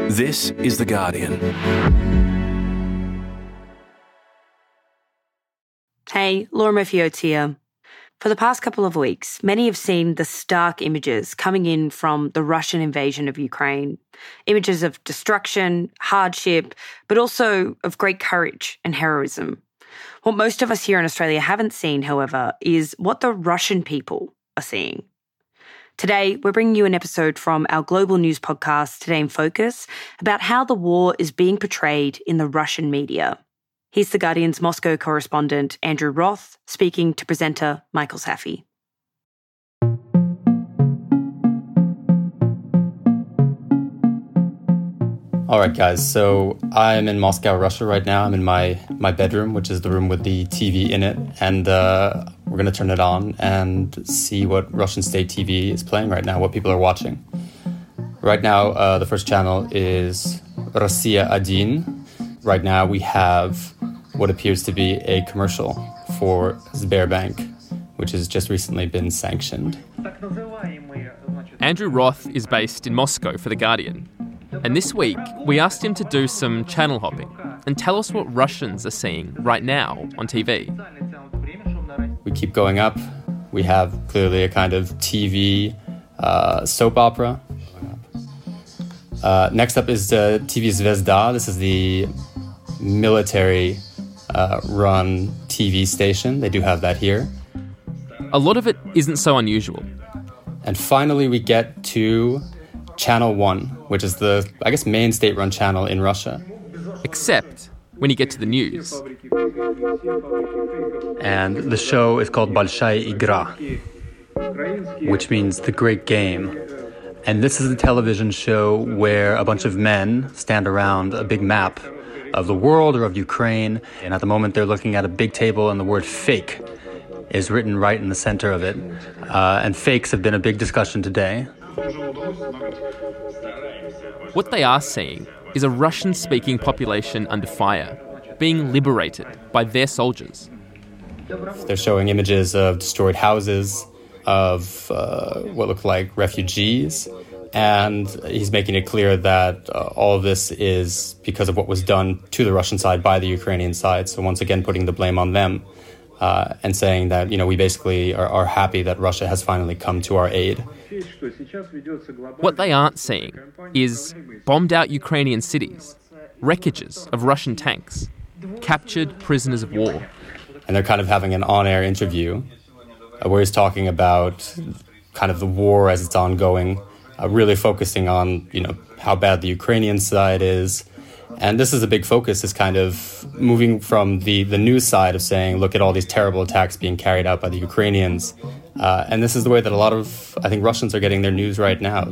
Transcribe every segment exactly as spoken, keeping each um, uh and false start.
This is The Guardian. Hey, Laura Murphy-Oates here. For the past couple of weeks, many have seen the stark images coming in from the Russian invasion of Ukraine. Images of destruction, hardship, but also of great courage and heroism. What most of us here in Australia haven't seen, however, is what the Russian people are seeing. Today, we're bringing you an episode from our global news podcast, Today in Focus, about how the war is being portrayed in the Russian media. Here's The Guardian's Moscow correspondent, Andrew Roth, speaking to presenter Michael Safi. All right, guys, so I'm in Moscow, Russia right now. I'm in my, my bedroom, which is the room with the T V in it, and uh, we're going to turn it on and see what Russian state T V is playing right now, what people are watching. Right now, uh, the first channel is Россия один. Right now, we have what appears to be a commercial for Sberbank, which has just recently been sanctioned. Andrew Roth is based in Moscow for The Guardian. And this week, we asked him to do some channel hopping and tell us what Russians are seeing right now on T V. We keep going up. We have clearly a kind of T V uh, soap opera. Uh, next up is the T V Zvezda. This is the military uh, run T V station. They do have that here. A lot of it isn't so unusual. And finally, we get to Channel one, which is the, I guess, main state-run channel in Russia. Except when you get to the news. And the show is called Большая игра, which means the great game. And this is a television show where a bunch of men stand around a big map of the world or of Ukraine. And at the moment, they're looking at a big table, and the word fake is written right in the center of it. Uh, and fakes have been a big discussion today. What they are seeing is a Russian-speaking population under fire, being liberated by their soldiers. They're showing images of destroyed houses, of uh, what look like refugees, and he's making it clear that uh, all of this is because of what was done to the Russian side by the Ukrainian side. So once again, putting the blame on them uh, and saying that, you know, we basically are, are happy that Russia has finally come to our aid. What they aren't seeing is bombed-out Ukrainian cities, wreckages of Russian tanks, captured prisoners of war. And they're kind of having an on-air interview uh, where he's talking about kind of the war as it's ongoing, uh, really focusing on, you know, how bad the Ukrainian side is. And this is a big focus, is kind of moving from the, the news side of saying, look at all these terrible attacks being carried out by the Ukrainians. Uh, and this is the way that a lot of, I think, Russians are getting their news right now.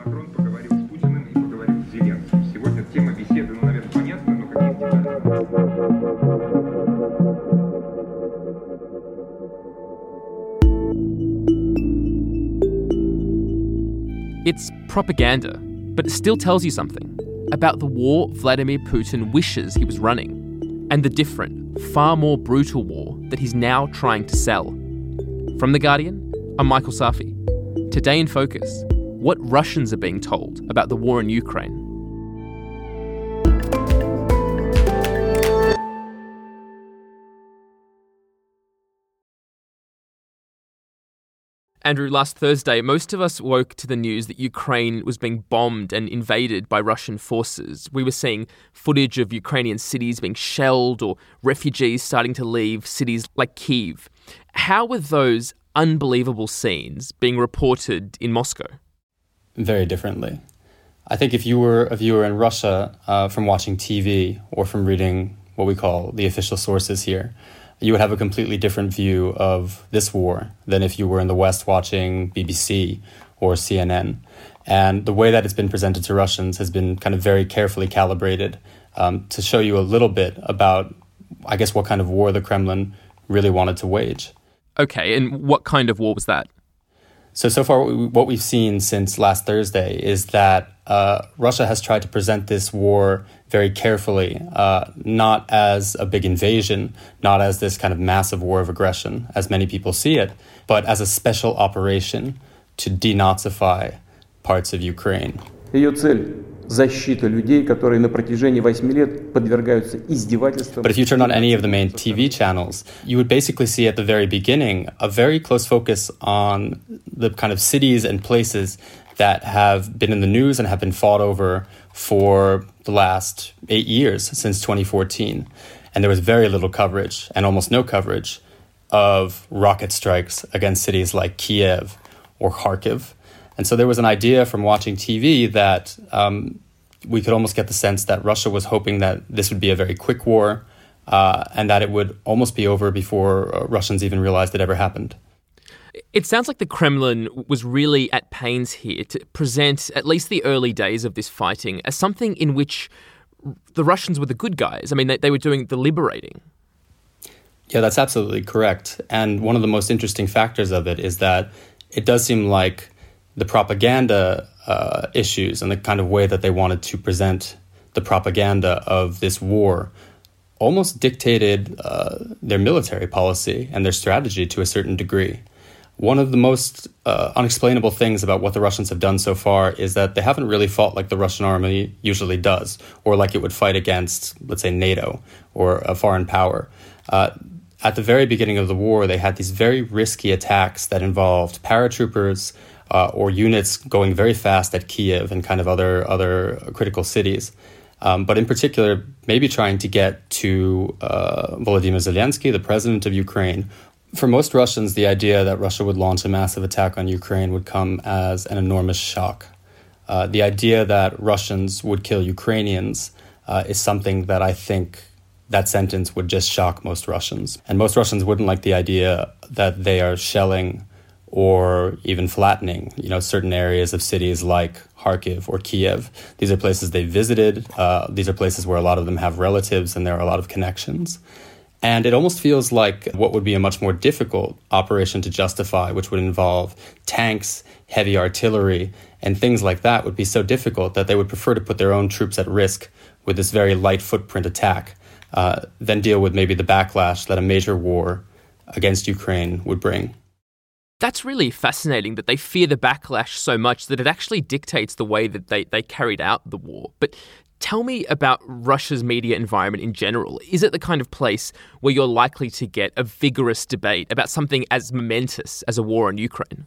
It's propaganda, but it still tells you something about the war Vladimir Putin wishes he was running, and the different, far more brutal war that he's now trying to sell. From The Guardian, I'm Michael Safi. Today in Focus, what Russians are being told about the war in Ukraine. Andrew, last Thursday, most of us woke to the news that Ukraine was being bombed and invaded by Russian forces. We were seeing footage of Ukrainian cities being shelled or refugees starting to leave cities like Kyiv. How were those unbelievable scenes being reported in Moscow? Very differently. I think if you were a viewer in Russia uh, from watching T V or from reading what we call the official sources here, you would have a completely different view of this war than if you were in the West watching B B C or C N N. And the way that it's been presented to Russians has been kind of very carefully calibrated um, to show you a little bit about, I guess, what kind of war the Kremlin really wanted to wage. Okay, and what kind of war was that? So, so far, what we've seen since last Thursday is that uh, Russia has tried to present this war very carefully, uh, not as a big invasion, not as this kind of massive war of aggression, as many people see it, but as a special operation to denazify parts of Ukraine. Ее цель – защита людей, которые на протяжении восьми лет подвергаются издевательствам. But if you turn on any of the main T V channels, you would basically see at the very beginning a very close focus on the kind of cities and places that have been in the news and have been fought over for the last eight years, since twenty fourteen. And there was very little coverage, and almost no coverage, of rocket strikes against cities like Kiev or Kharkiv. And so there was an idea from watching T V that um, we could almost get the sense that Russia was hoping that this would be a very quick war uh, and that it would almost be over before uh, Russians even realized it ever happened. It sounds like the Kremlin was really at pains here to present at least the early days of this fighting as something in which the Russians were the good guys. I mean, they, they were doing the liberating. Yeah, that's absolutely correct. And one of the most interesting factors of it is that it does seem like the propaganda uh, issues and the kind of way that they wanted to present the propaganda of this war almost dictated uh, their military policy and their strategy to a certain degree. One of the most uh, unexplainable things about what the Russians have done so far is that they haven't really fought like the Russian army usually does, or like it would fight against, let's say, NATO or a foreign power. Uh, at the very beginning of the war, they had these very risky attacks that involved paratroopers, Uh, or units going very fast at Kiev and kind of other other critical cities. Um, but in particular, maybe trying to get to uh, Volodymyr Zelensky, the president of Ukraine. For most Russians, the idea that Russia would launch a massive attack on Ukraine would come as an enormous shock. Uh, the idea that Russians would kill Ukrainians uh, is something that I think that sentence would just shock most Russians. And most Russians wouldn't like the idea that they are shelling or even flattening, you know, certain areas of cities like Kharkiv or Kiev. These are places they visited. Uh, these are places where a lot of them have relatives and there are a lot of connections. And it almost feels like what would be a much more difficult operation to justify, which would involve tanks, heavy artillery, and things like that would be so difficult that they would prefer to put their own troops at risk with this very light footprint attack uh, than deal with maybe the backlash that a major war against Ukraine would bring. That's really fascinating that they fear the backlash so much that it actually dictates the way that they, they carried out the war. But tell me about Russia's media environment in general. Is it the kind of place where you're likely to get a vigorous debate about something as momentous as a war in Ukraine?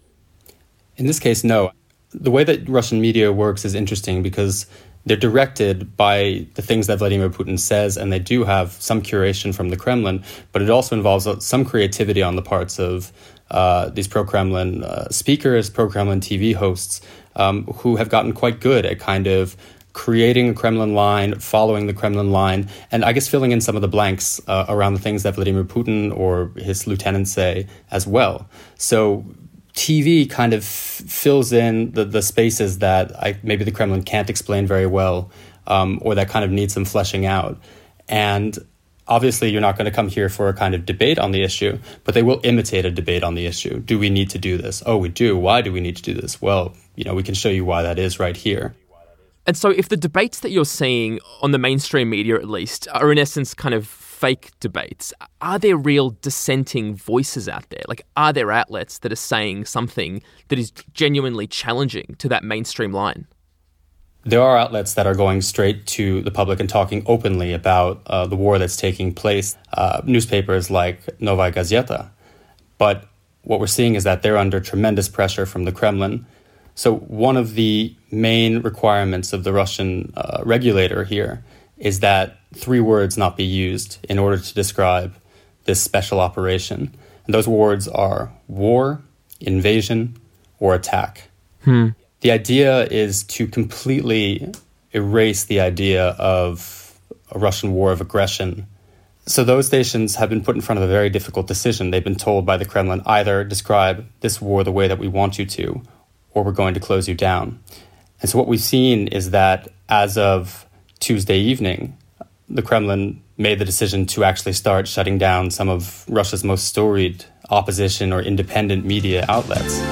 In this case, no. The way that Russian media works is interesting because they're directed by the things that Vladimir Putin says, and they do have some curation from the Kremlin, but it also involves some creativity on the parts of uh, these pro-Kremlin uh, speakers, pro-Kremlin T V hosts, um, who have gotten quite good at kind of creating a Kremlin line, following the Kremlin line, and I guess filling in some of the blanks uh, around the things that Vladimir Putin or his lieutenants say as well. So T V kind of f- fills in the, the spaces that I, maybe the Kremlin can't explain very well, um, or that kind of need some fleshing out. And obviously, you're not going to come here for a kind of debate on the issue, but they will imitate a debate on the issue. Do we need to do this? Oh, we do. Why do we need to do this? Well, you know, we can show you why that is right here. And so if the debates that you're seeing on the mainstream media, at least, are in essence kind of fake debates, are there real dissenting voices out there? Like, are there outlets that are saying something that is genuinely challenging to that mainstream line? There are outlets that are going straight to the public and talking openly about uh, the war that's taking place, uh, newspapers like Novaya Gazeta. But what we're seeing is that they're under tremendous pressure from the Kremlin. So one of the main requirements of the Russian uh, regulator here is that three words not be used in order to describe this special operation. And those words are war, invasion, or attack. Hmm. The idea is to completely erase the idea of a Russian war of aggression. So those stations have been put in front of a very difficult decision. They've been told by the Kremlin, either describe this war the way that we want you to, or we're going to close you down. And so what we've seen is that as of Tuesday evening, the Kremlin made the decision to actually start shutting down some of Russia's most storied opposition or independent media outlets.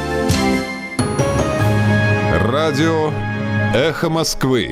Радио «Эхо Москвы».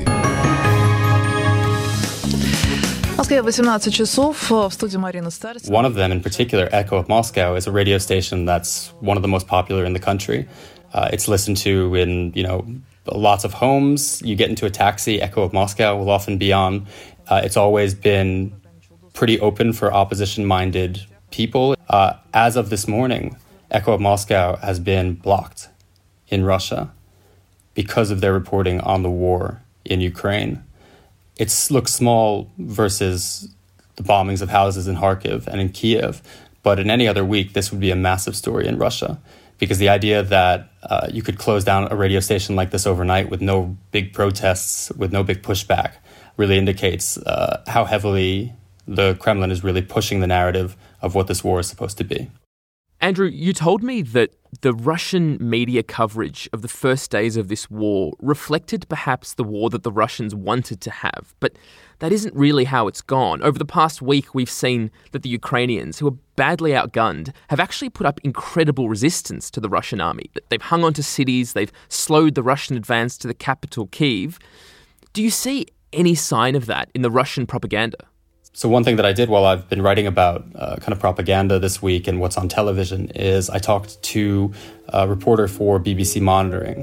В Москве восемнадцать часов, в студии Марина Старцева. One of them in particular, Echo of Moscow, is a radio station that's one of the most popular in the country. Uh, it's listened to in, you know, lots of homes. You get into a taxi, Echo of Moscow will often be on. Uh, it's always been pretty open for opposition-minded people. Uh, as of this morning, Echo of Moscow has been blocked in Russia because of their reporting on the war in Ukraine. It looks small versus the bombings of houses in Kharkiv and in Kiev, but in any other week, this would be a massive story in Russia, because the idea that uh, you could close down a radio station like this overnight with no big protests, with no big pushback, really indicates uh, how heavily the Kremlin is really pushing the narrative of what this war is supposed to be. Andrew, you told me that the Russian media coverage of the first days of this war reflected perhaps the war that the Russians wanted to have, but that isn't really how it's gone. Over the past week, we've seen that the Ukrainians, who are badly outgunned, have actually put up incredible resistance to the Russian army. They've hung on to cities, they've slowed the Russian advance to the capital, Kyiv. Do you see any sign of that in the Russian propaganda? So one thing that I did while I've been writing about uh, kind of propaganda this week and what's on television is I talked to a reporter for B B C Monitoring,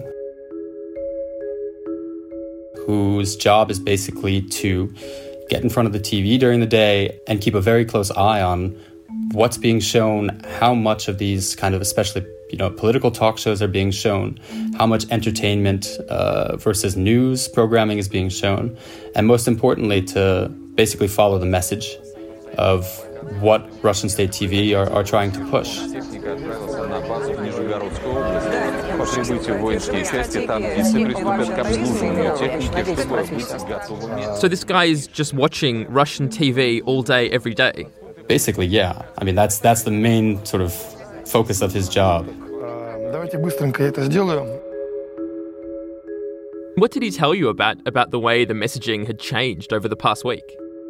whose job is basically to get in front of the T V during the day and keep a very close eye on what's being shown, how much of these kind of especially you know political talk shows are being shown, how much entertainment uh, versus news programming is being shown, and most importantly to basically follow the message of what Russian state T V are, are trying to push. So this guy is just watching Russian T V all day, every day? Basically, yeah. I mean, that's that's the main sort of focus of his job. What did he tell you about, about the way the messaging had changed over the past week?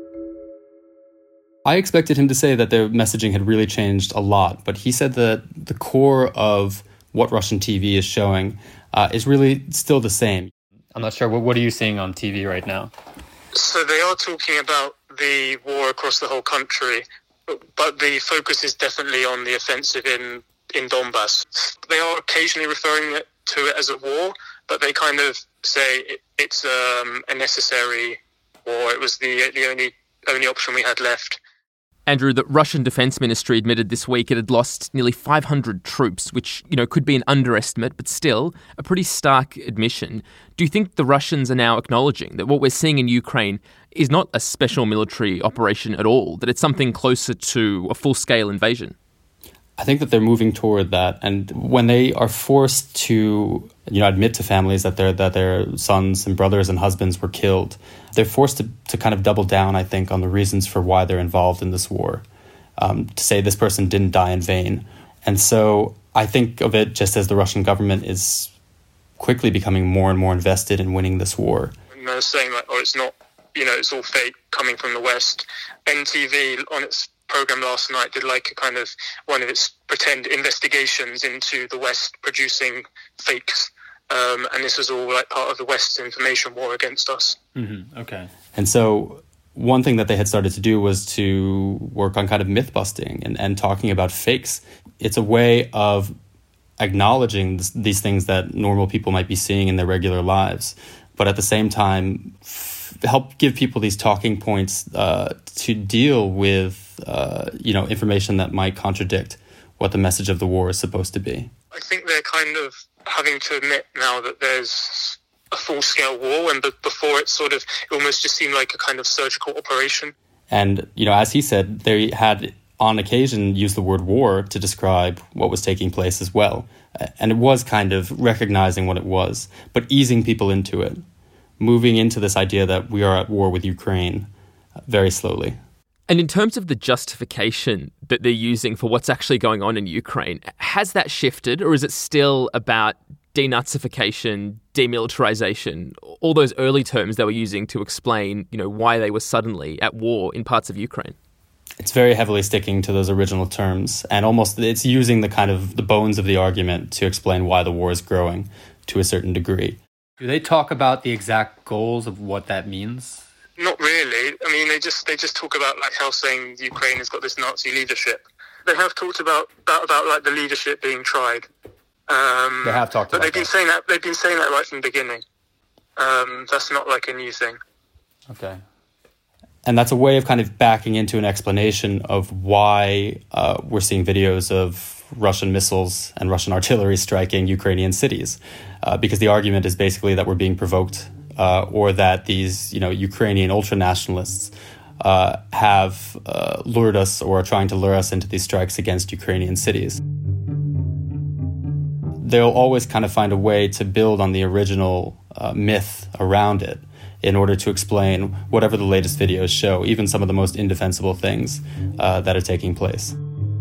I expected him to say that their messaging had really changed a lot, but he said that the core of what Russian T V is showing uh, is really still the same. I'm not sure. What, what are you seeing on T V right now? So they are talking about the war across the whole country, but the focus is definitely on the offensive in, in Donbass. They are occasionally referring to it as a war, but they kind of say it, it's um, a necessary war. It was the the only only option we had left. Andrew, the Russian Defense Ministry admitted this week it had lost nearly five hundred troops, which, you know, could be an underestimate, but still a pretty stark admission. Do you think the Russians are now acknowledging that what we're seeing in Ukraine is not a special military operation at all, that it's something closer to a full-scale invasion? I think that they're moving toward that. And when they are forced to, you know, admit to families that their that their sons and brothers and husbands were killed, they're forced to, to kind of double down, I think, on the reasons for why they're involved in this war. Um, to say this person didn't die in vain. And so I think of it just as the Russian government is quickly becoming more and more invested in winning this war. And they're saying like, oh, it's not, you know, it's all fake coming from the West. N T V on its program last night did like a kind of one of its pretend investigations into the West producing fakes, um, and this was all like part of the West's information war against us. Mm-hmm. Okay. And so one thing that they had started to do was to work on kind of myth busting and, and talking about fakes. It's a way of acknowledging this, these things that normal people might be seeing in their regular lives, but at the same time f- help give people these talking points uh, to deal with Uh, you know, information that might contradict what the message of the war is supposed to be. I think they're kind of having to admit now that there's a full-scale war, and before it sort of it almost just seemed like a kind of surgical operation. And, you know, as he said, they had on occasion used the word war to describe what was taking place as well. And it was kind of recognizing what it was, but easing people into it, moving into this idea that we are at war with Ukraine very slowly. And in terms of the justification that they're using for what's actually going on in Ukraine, has that shifted, or is it still about denazification, demilitarization, all those early terms they were using to explain, you know, why they were suddenly at war in parts of Ukraine? It's very heavily sticking to those original terms, and almost it's using the kind of the bones of the argument to explain why the war is growing to a certain degree. Do they talk about the exact goals of what that means? Not really. I mean, they just they just talk about like how saying Ukraine has got this Nazi leadership. They have talked about about, about like the leadership being tried, Um, They have talked but about they've been that. saying that they've been saying that right from the beginning. Um, that's not like a new thing. Okay. And that's a way of kind of backing into an explanation of why uh, we're seeing videos of Russian missiles and Russian artillery striking Ukrainian cities, uh, because the argument is basically that we're being provoked, uh, or that these, you know, Ukrainian ultra-nationalists uh, have uh, lured us or are trying to lure us into these strikes against Ukrainian cities. They'll always kind of find a way to build on the original uh, myth around it in order to explain whatever the latest videos show, even some of the most indefensible things uh, that are taking place.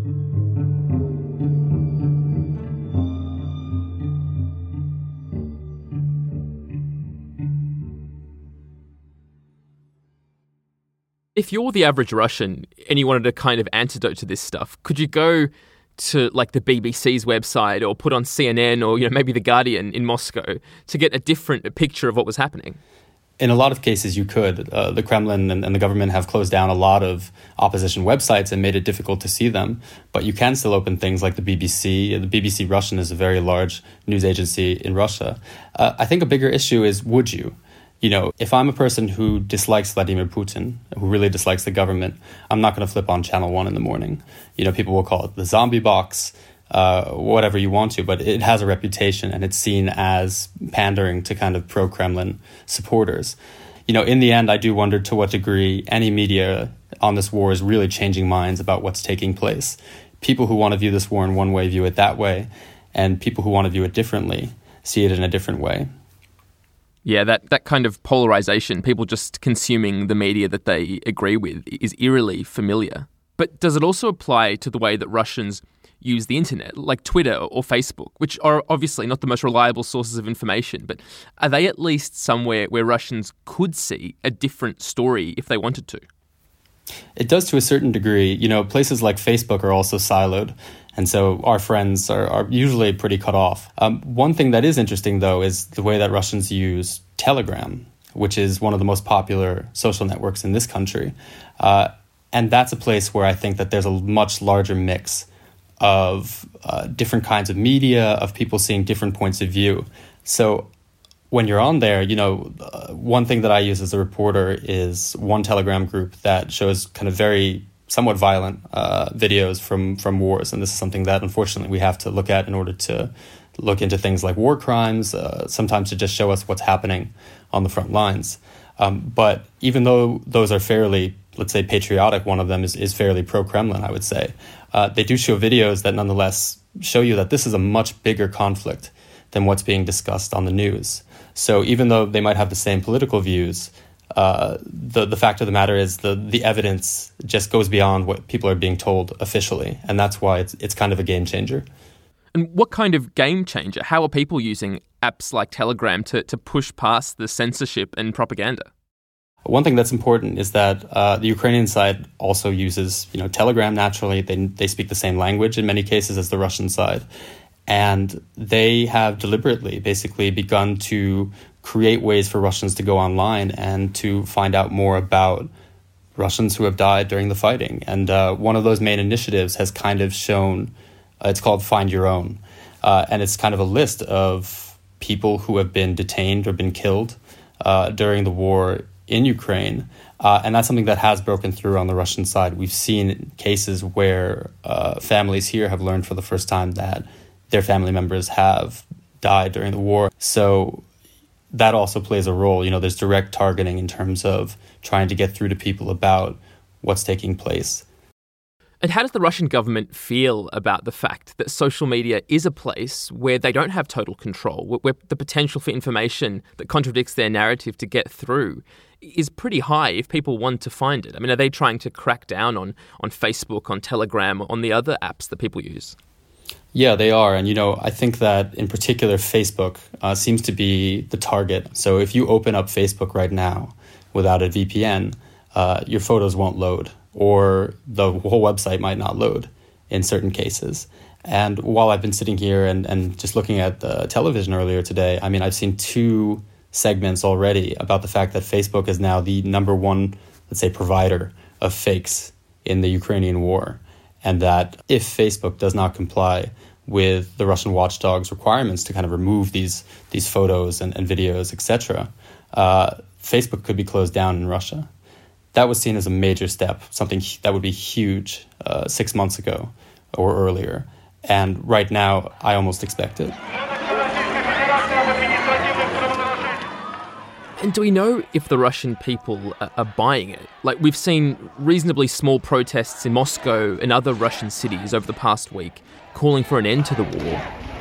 If you're the average Russian and you wanted a kind of antidote to this stuff, could you go to like the B B C's website or put on C N N or, you know, maybe The Guardian in Moscow to get a different picture of what was happening? In a lot of cases, you could. Uh, the Kremlin and, and the government have closed down a lot of opposition websites and made it difficult to see them. But you can still open things like the B B C. The B B C Russian is a very large news agency in Russia. Uh, I think a bigger issue is, would you? You know, if I'm a person who dislikes Vladimir Putin, who really dislikes the government, I'm not going to flip on Channel one in the morning. You know, people will call it the zombie box, uh, whatever you want to, but it has a reputation and it's seen as pandering to kind of pro-Kremlin supporters. You know, in the end, I do wonder to what degree any media on this war is really changing minds about what's taking place. People who want to view this war in one way view it that way, and people who want to view it differently see it in a different way. Yeah, that, that kind of polarization, people just consuming the media that they agree with, is eerily familiar. But does it also apply to the way that Russians use the internet, like Twitter or Facebook, which are obviously not the most reliable sources of information, but are they at least somewhere where Russians could see a different story if they wanted to? It does to a certain degree. You know, places like Facebook are also siloed. And so our friends are, are usually pretty cut off. Um, one thing that is interesting, though, is the way that Russians use Telegram, which is one of the most popular social networks in this country. Uh, and that's a place where I think that there's a much larger mix of uh, different kinds of media, of people seeing different points of view. So when you're on there, you know, uh, one thing that I use as a reporter is one Telegram group that shows kind of very somewhat violent uh, videos from, from wars. And this is something that, unfortunately, we have to look at in order to look into things like war crimes, uh, sometimes to just show us what's happening on the front lines. Um, but even though those are fairly, let's say, patriotic, one of them is, is fairly pro-Kremlin, I would say, uh, they do show videos that nonetheless show you that this is a much bigger conflict than what's being discussed on the news. So even though they might have the same political views, Uh, the the fact of the matter is the the evidence just goes beyond what people are being told officially, and that's why it's it's kind of a game changer. And what kind of game changer? How are people using apps like Telegram to, to push past the censorship and propaganda? One thing that's important is that uh, the Ukrainian side also uses, you know, Telegram naturally. They they speak the same language in many cases as the Russian side, and they have deliberately basically begun to create ways for Russians to go online and to find out more about Russians who have died during the fighting. And uh, one of those main initiatives has kind of shown, uh, it's called Find Your Own. Uh, and it's kind of a list of people who have been detained or been killed uh, during the war in Ukraine. Uh, and that's something that has broken through on the Russian side. We've seen cases where uh, families here have learned for the first time that their family members have died during the war. So that also plays a role. You know, there's direct targeting in terms of trying to get through to people about what's taking place. And how does the Russian government feel about the fact that social media is a place where they don't have total control, where the potential for information that contradicts their narrative to get through is pretty high if people want to find it? I mean, are they trying to crack down on, on Facebook, on Telegram, on the other apps that people use? Yeah, they are. And, you know, I think that in particular, Facebook uh, seems to be the target. So if you open up Facebook right now without a V P N, uh, your photos won't load, or the whole website might not load in certain cases. And while I've been sitting here and, and just looking at the television earlier today, I mean, I've seen two segments already about the fact that Facebook is now the number one, let's say, provider of fakes in the Ukrainian war. And that if Facebook does not comply with the Russian watchdog's requirements to kind of remove these these photos and, and videos, et cetera, uh, Facebook could be closed down in Russia. That was seen as a major step, something that would be huge uh, six months ago or earlier. And right now, I almost expect it. And do we know if the Russian people are buying it? Like, we've seen reasonably small protests in Moscow and other Russian cities over the past week calling for an end to the war.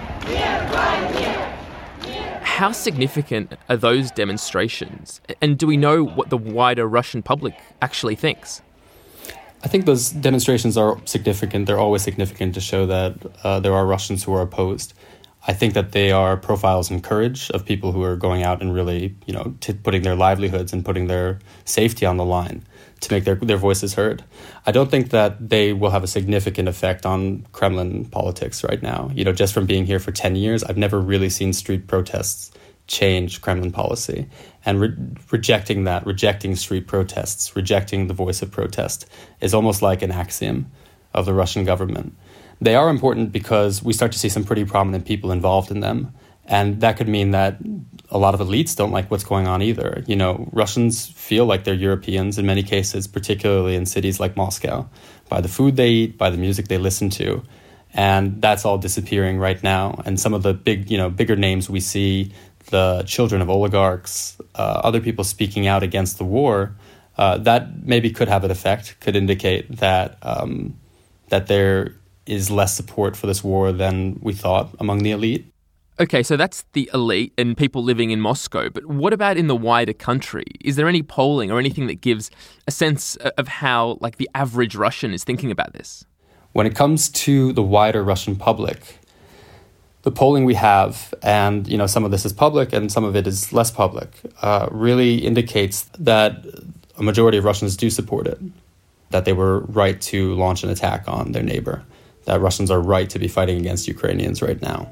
How significant are those demonstrations? And do we know what the wider Russian public actually thinks? I think those demonstrations are significant. They're always significant to show that uh, there are Russians who are opposed. I think that they are profiles in courage of people who are going out and really, you know, t- putting their livelihoods and putting their safety on the line to make their, their voices heard. I don't think that they will have a significant effect on Kremlin politics right now. You know, just from being here for ten years, I've never really seen street protests change Kremlin policy. And re- rejecting that, rejecting street protests, rejecting the voice of protest is almost like an axiom of the Russian government. They are important because we start to see some pretty prominent people involved in them. And that could mean that a lot of elites don't like what's going on either. You know, Russians feel like they're Europeans in many cases, particularly in cities like Moscow, by the food they eat, by the music they listen to. And that's all disappearing right now. And some of the big, you know, bigger names we see, the children of oligarchs, uh, other people speaking out against the war, uh, that maybe could have an effect, could indicate that um, that there is less support for this war than we thought among the elite. Okay, so that's the elite and people living in Moscow. But what about in the wider country? Is there any polling or anything that gives a sense of how, like, the average Russian is thinking about this? When it comes to the wider Russian public, the polling we have, and you know, some of this is public and some of it is less public, uh, really indicates that a majority of Russians do support it, that they were right to launch an attack on their neighbor, that Russians are right to be fighting against Ukrainians right now.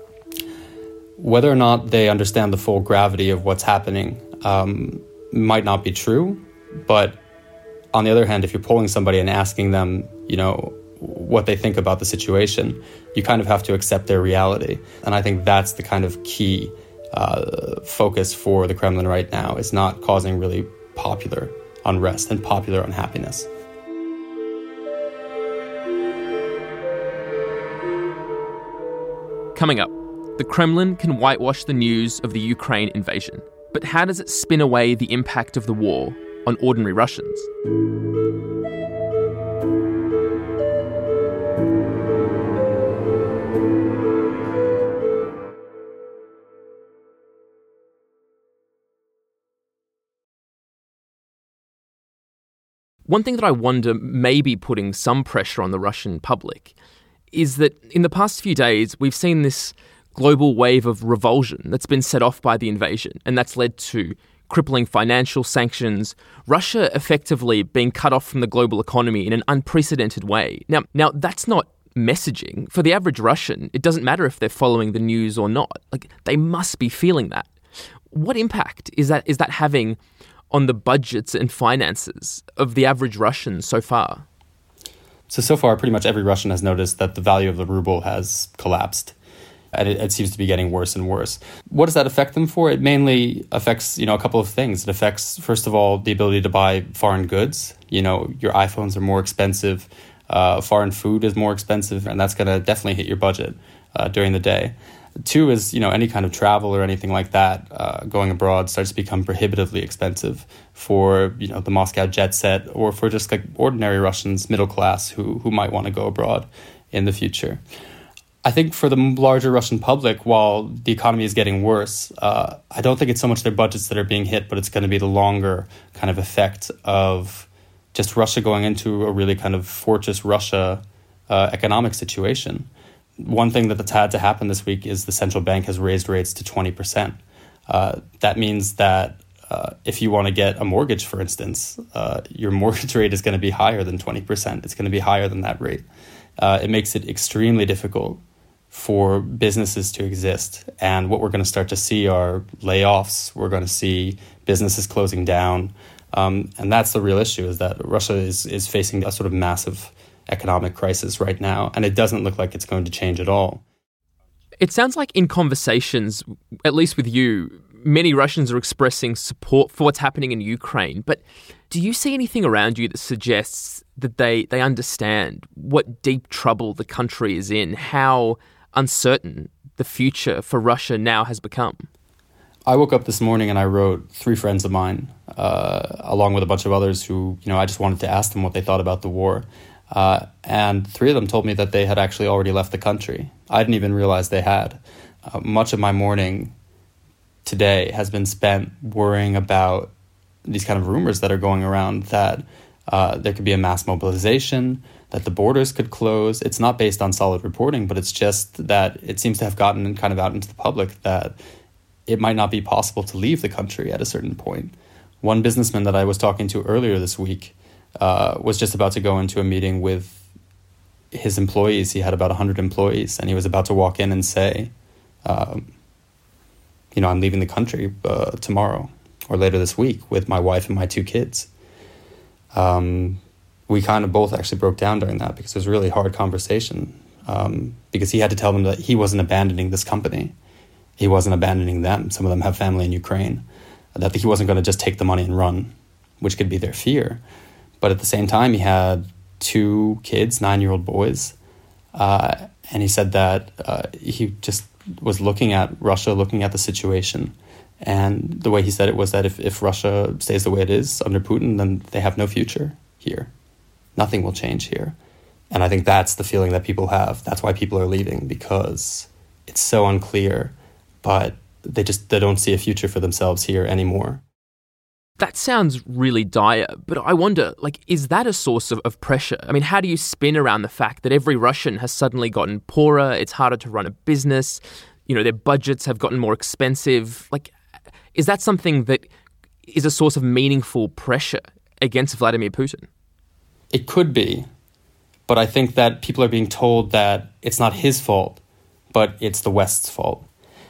Whether or not they understand the full gravity of what's happening um, might not be true, but on the other hand, if you're polling somebody and asking them, you know, what they think about the situation, you kind of have to accept their reality. And I think that's the kind of key uh, focus for the Kremlin right now, is not causing really popular unrest and popular unhappiness. Coming up, the Kremlin can whitewash the news of the Ukraine invasion. But how does it spin away the impact of the war on ordinary Russians? One thing that I wonder may be putting some pressure on the Russian public is that in the past few days, we've seen this global wave of revulsion that's been set off by the invasion, and that's led to crippling financial sanctions, Russia effectively being cut off from the global economy in an unprecedented way. Now, now that's not messaging. For the average Russian, it doesn't matter if they're following the news or not. Like, they must be feeling that. What impact is that is that having on the budgets and finances of the average Russian so far? So, so far, pretty much every Russian has noticed that the value of the ruble has collapsed. And it, it seems to be getting worse and worse. What does that affect them for? It mainly affects, you know, a couple of things. It affects, first of all, the ability to buy foreign goods. You know, your iPhones are more expensive. Uh, foreign food is more expensive, and that's going to definitely hit your budget uh, during the day. Two is, you know, any kind of travel or anything like that, uh, going abroad starts to become prohibitively expensive for, you know, the Moscow jet set, or for just like ordinary Russians, middle class, who who might want to go abroad in the future. I think for the larger Russian public, while the economy is getting worse, uh, I don't think it's so much their budgets that are being hit, but it's going to be the longer kind of effect of just Russia going into a really kind of fortress Russia uh, economic situation. One thing that's had to happen this week is the central bank has raised rates to twenty percent. Uh, that means that uh, if you want to get a mortgage, for instance, uh, your mortgage rate is going to be higher than twenty percent. It's going to be higher than that rate. Uh, it makes it extremely difficult for businesses to exist. And what we're going to start to see are layoffs. We're going to see businesses closing down. Um, and that's the real issue, is that Russia is, is facing a sort of massive economic crisis right now, and it doesn't look like it's going to change at all. It sounds like in conversations, at least with you, many Russians are expressing support for what's happening in Ukraine. But do you see anything around you that suggests that they, they understand what deep trouble the country is in, how uncertain the future for Russia now has become? I woke up this morning and I wrote three friends of mine, uh, along with a bunch of others who, you know, I just wanted to ask them what they thought about the war. Uh, and three of them told me that they had actually already left the country. I didn't even realize they had. Uh, much of my morning today has been spent worrying about these kind of rumors that are going around that uh, there could be a mass mobilization, that the borders could close. It's not based on solid reporting, but it's just that it seems to have gotten kind of out into the public that it might not be possible to leave the country at a certain point. One businessman that I was talking to earlier this week uh, was just about to go into a meeting with his employees. He had about one hundred employees, and he was about to walk in and say, um, you know, I'm leaving the country uh, tomorrow or later this week with my wife and my two kids. Um, we kind of both actually broke down during that because it was a really hard conversation um, because he had to tell them that he wasn't abandoning this company. He wasn't abandoning them. Some of them have family in Ukraine. That he wasn't going to just take the money and run, which could be their fear. But at the same time, he had two kids, nine-year-old boys. Uh, and he said that uh, he just was looking at Russia, looking at the situation. And the way he said it was that if, if Russia stays the way it is under Putin, then they have no future here. Nothing will change here. And I think that's the feeling that people have. That's why people are leaving, because it's so unclear, but they just they don't see a future for themselves here anymore. That sounds really dire, but I wonder, like, is that a source of, of pressure? I mean, how do you spin around the fact that every Russian has suddenly gotten poorer, it's harder to run a business, you know, their budgets have gotten more expensive? Like, is that something that is a source of meaningful pressure against Vladimir Putin? It could be, but I think that people are being told that it's not his fault, but it's the West's fault.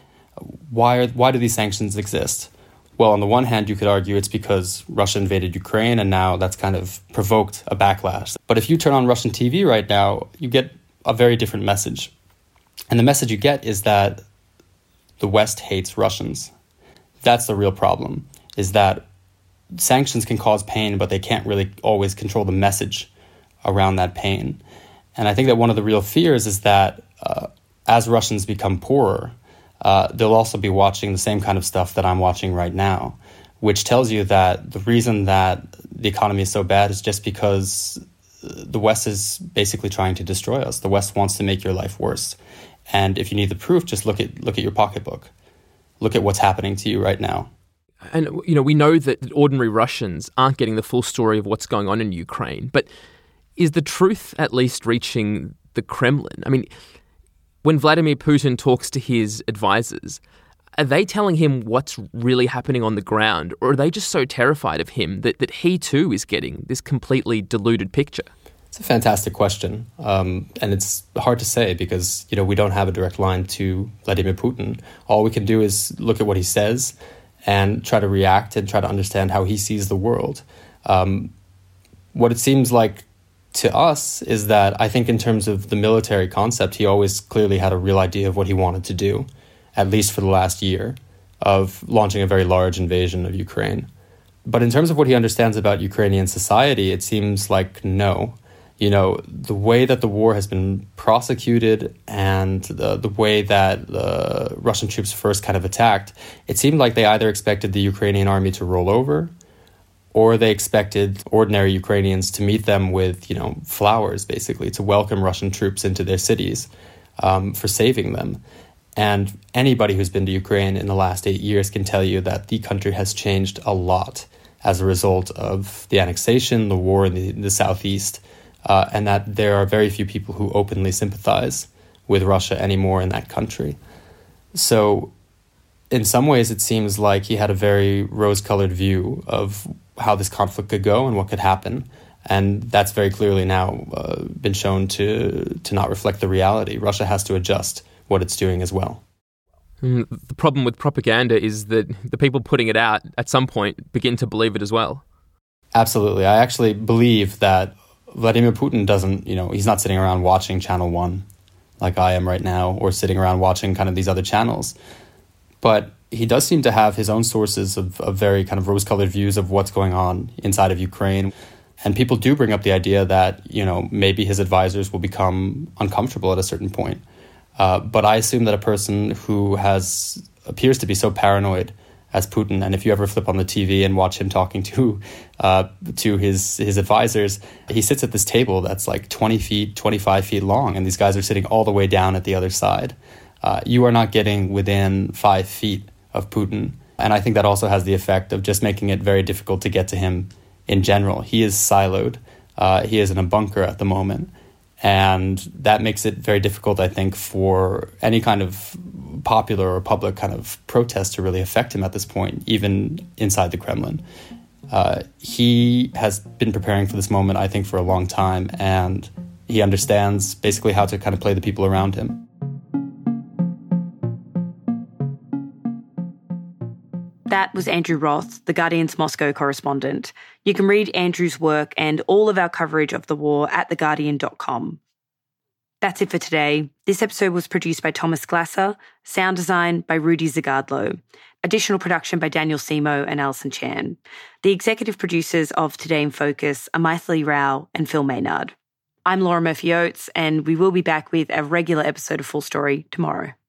Why are, why do these sanctions exist? Well, on the one hand, you could argue it's because Russia invaded Ukraine and now that's kind of provoked a backlash. But if you turn on Russian T V right now, you get a very different message. And the message you get is that the West hates Russians. That's the real problem, is that sanctions can cause pain, but they can't really always control the message around that pain. And I think that one of the real fears is that uh, as Russians become poorer, Uh, they'll also be watching the same kind of stuff that I'm watching right now, which tells you that the reason that the economy is so bad is just because the West is basically trying to destroy us. The West wants to make your life worse. And if you need the proof, just look at look at your pocketbook. Look at what's happening to you right now. And, you know, we know that ordinary Russians aren't getting the full story of what's going on in Ukraine, but is the truth at least reaching the Kremlin? I mean, when Vladimir Putin talks to his advisors, are they telling him what's really happening on the ground, or are they just so terrified of him that, that he too is getting this completely deluded picture? It's a fantastic question, um, and it's hard to say because, you know, we don't have a direct line to Vladimir Putin. All we can do is look at what he says and try to react and try to understand how he sees the world. Um, what it seems like to us is that I think in terms of the military concept, he always clearly had a real idea of what he wanted to do, at least for the last year, of launching a very large invasion of Ukraine. But in terms of what he understands about Ukrainian society, it seems like no. You know, the way that the war has been prosecuted and the, the way that the Russian troops first kind of attacked, it seemed like they either expected the Ukrainian army to roll over, or they expected ordinary Ukrainians to meet them with, you know, flowers, basically, to welcome Russian troops into their cities um, for saving them. And anybody who's been to Ukraine in the last eight years can tell you that the country has changed a lot as a result of the annexation, the war in the, in the southeast, uh, and that there are very few people who openly sympathize with Russia anymore in that country. So in some ways, it seems like he had a very rose-colored view of how this conflict could go and what could happen. And that's very clearly now uh, been shown to to not reflect the reality. Russia has to adjust what it's doing as well. Mm, the problem with propaganda is that the people putting it out at some point begin to believe it as well. Absolutely. I actually believe that Vladimir Putin doesn't, you know, he's not sitting around watching Channel One like I am right now, or sitting around watching kind of these other channels. But he does seem to have his own sources of, of very kind of rose-colored views of what's going on inside of Ukraine. And people do bring up the idea that, you know, maybe his advisors will become uncomfortable at a certain point. Uh, but I assume that a person who has appears to be so paranoid as Putin, and if you ever flip on the T V and watch him talking to uh, to his his advisors, he sits at this table that's like twenty feet, twenty-five feet long, and these guys are sitting all the way down at the other side. Uh, you are not getting within five feet of Putin. And I think that also has the effect of just making it very difficult to get to him in general. He is siloed. Uh, he is in a bunker at the moment. And that makes it very difficult, I think, for any kind of popular or public kind of protest to really affect him at this point, even inside the Kremlin. Uh, he has been preparing for this moment, I think, for a long time, and he understands basically how to kind of play the people around him. That was Andrew Roth, The Guardian's Moscow correspondent. You can read Andrew's work and all of our coverage of the war at the guardian dot com. That's it for today. This episode was produced by Thomas Glasser, sound design by Rudy Zagardlo, additional production by Daniel Simo and Alison Chan. The executive producers of Today in Focus are Maithili Rao and Phil Maynard. I'm Laura Murphy-Oates, and we will be back with a regular episode of Full Story tomorrow.